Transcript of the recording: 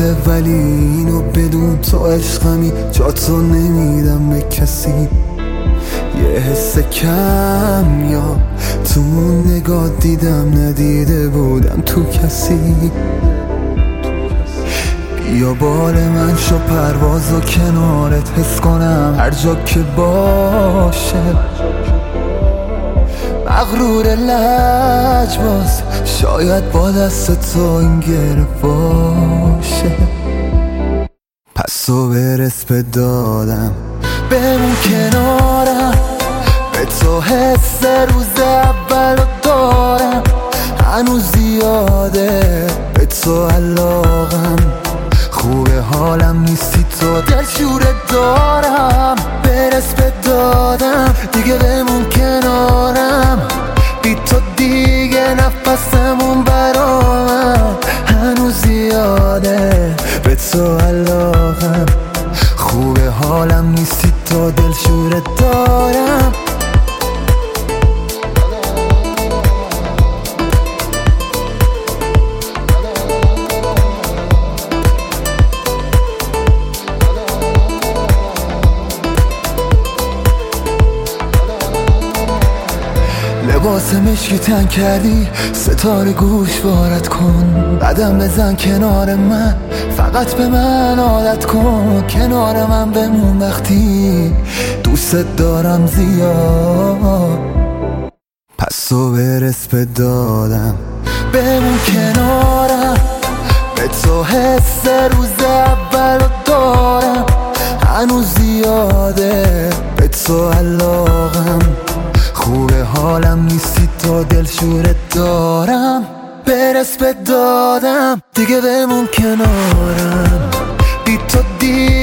داره ولی اینو بدون تو عشقمی، جا تو نمیدم به کسی. یه حس کم یا تو نگاه دیدم ندیده بودم تو کسی. بیا بال من شو پرواز و کنارت حس کنم هر جا که باشه. مغرور لجباز شاید با دست تو این گره باشه. پس تو برس به دادم بمون کنارم، به تو حس روز اول دارم. هنوز زیاده به تو علاقم، خوبه حالم نیستی تو دلشورت دارم. برس به دادم دیگه بمون کنارم، بی تو دیگه نفسمون برامن. هنوز زیاده به تو علاقم، خوبه حالم نیستی تو دلشورت دارم. لباس مشکی تن کردی، ستاره گوش وارد کن. قدم بزن کنار من، فقط به من عادت کن. کنار من بمون وقتی دوست دارم زیاد. پس تو برس به دادم بمون کنارم، به تو حس روز اول دارم. هنوز زیاده به تو علاقم، خوبه حالم نیستی تو دلشورت دارم. برس به دادم دیگه بمون کنارم، بی تو دیگه